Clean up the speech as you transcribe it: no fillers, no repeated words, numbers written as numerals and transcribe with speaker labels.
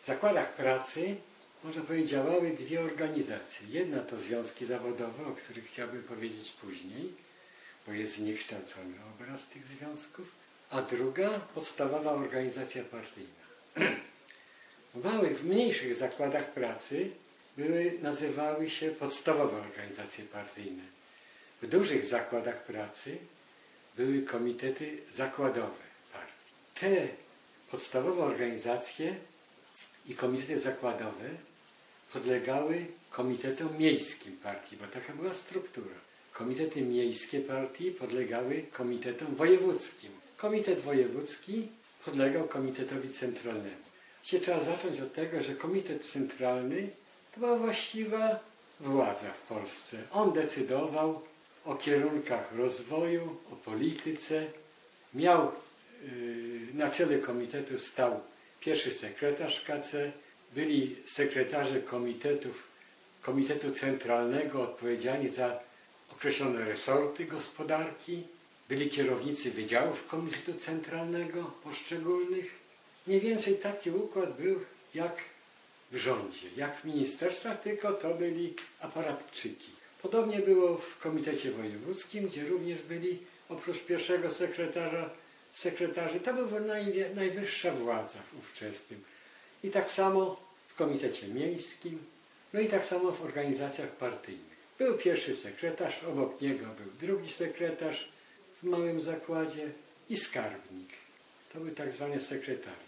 Speaker 1: zakładach pracy, można powiedzieć, działały dwie organizacje. Jedna to związki zawodowe, o których chciałbym powiedzieć później, bo jest zniekształcony obraz tych związków, a druga podstawowa organizacja partyjna. W mniejszych zakładach pracy nazywały się podstawowe organizacje partyjne. W dużych zakładach pracy były komitety zakładowe partii. Te podstawowe organizacje i komitety zakładowe podlegały komitetom miejskim partii, bo taka była struktura. Komitety miejskie partii podlegały komitetom wojewódzkim. Komitet wojewódzki podlegał komitetowi centralnemu. Trzeba zacząć od tego, że komitet centralny to była właściwa władza w Polsce. On decydował o kierunkach rozwoju, o polityce. Na czele komitetu stał pierwszy sekretarz KC, byli sekretarze Komitetu Centralnego odpowiedzialni za określone resorty gospodarki, byli kierownicy wydziałów Komitetu Centralnego poszczególnych. Mniej więcej taki układ był jak w rządzie, jak w ministerstwach, tylko to byli aparatczyki. Podobnie było w Komitecie Wojewódzkim, gdzie również byli oprócz pierwszego sekretarzy, to była najwyższa władza w ówczesnym. I tak samo w Komitecie Miejskim, no i tak samo w organizacjach partyjnych. Był pierwszy sekretarz, obok niego był drugi sekretarz w małym zakładzie i skarbnik. To był tak zwany sekretariat.